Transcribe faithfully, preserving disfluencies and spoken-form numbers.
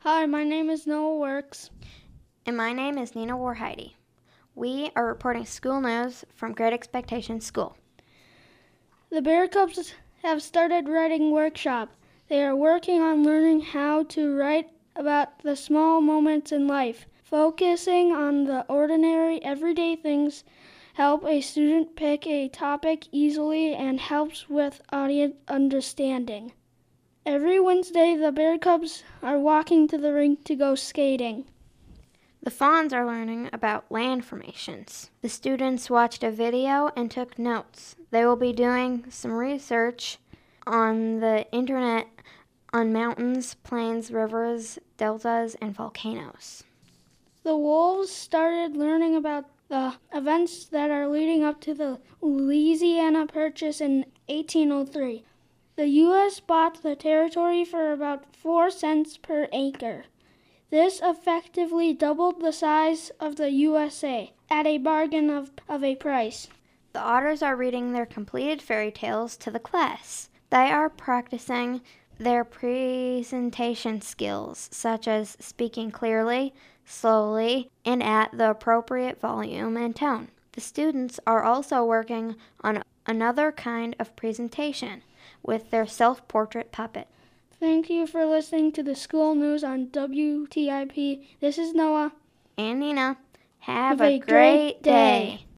Hi, my name is Noah Works. And my name is Nina Warheide. We are reporting school news from Great Expectations School. The Bear Cubs have started writing workshop. They are working on learning how to write about the small moments in life. Focusing on the ordinary, everyday things help a student pick a topic easily and helps with audience understanding. Every Wednesday, the Bear Cubs are walking to the rink to go skating. The Fawns are learning about land formations. The students watched a video and took notes. They will be doing some research on the internet on mountains, plains, rivers, deltas, and volcanoes. The Wolves started learning about the events that are leading up to the Louisiana Purchase in eighteen oh three. The U S bought the territory for about four cents per acre. This effectively doubled the size of the U S A at a bargain of, of a price. The Otters are reading their completed fairy tales to the class. They are practicing their presentation skills, such as speaking clearly, slowly, and at the appropriate volume and tone. The students are also working on another kind of presentation with their self-portrait puppet. Thank you for listening to the school news on W T I P. This is Noah. And Nina, have, Have a, a great great day. day.